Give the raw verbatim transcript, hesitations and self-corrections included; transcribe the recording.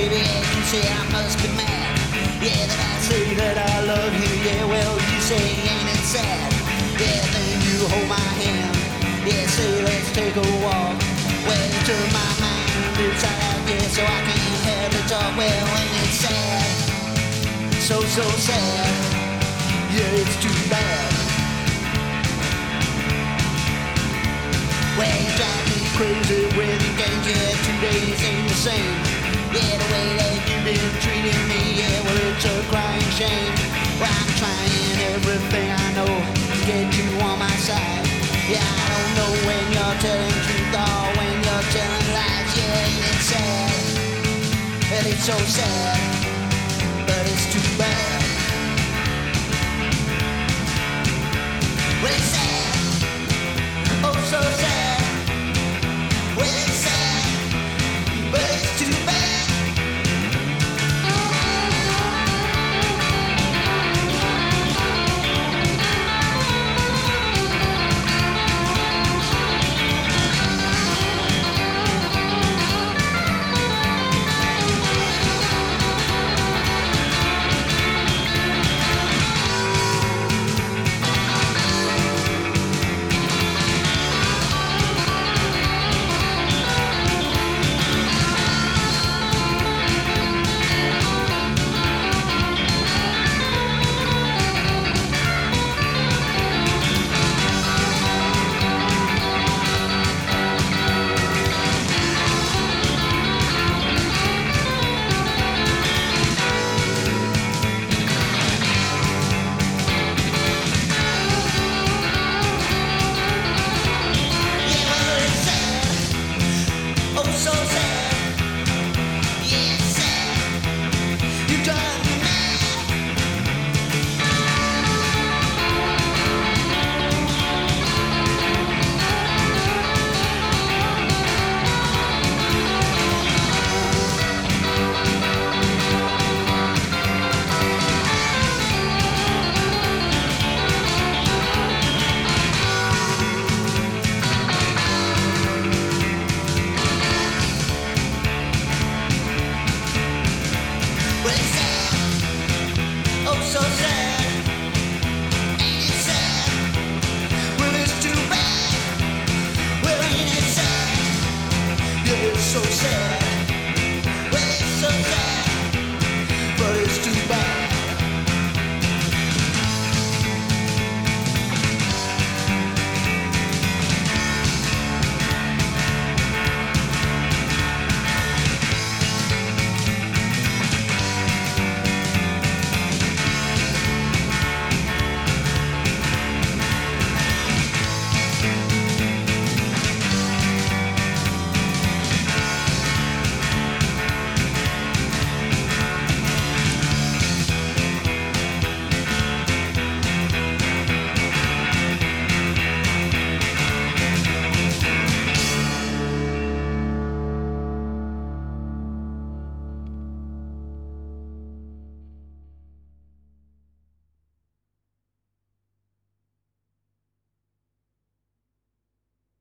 baby, and you say I must be mad. Yeah, then I say that I love you, yeah, well, you say ain't it sad. Yeah, then you hold my hand, yeah, say let's take a walk. Well, you turn my mind inside out, yeah, so I can't have to talk. Well, ain't it sad, so, so sad, yeah, it's too bad. Well, you drive me crazy with your games, yeah, two days ain't the same. Yeah, the way that you've been treating me, yeah, well, it's a crying shame. Well, I'm trying everything I know to get you on my side. Yeah, I don't know when you're telling truth or when you're telling lies. Yeah, it's sad, and it's so sad.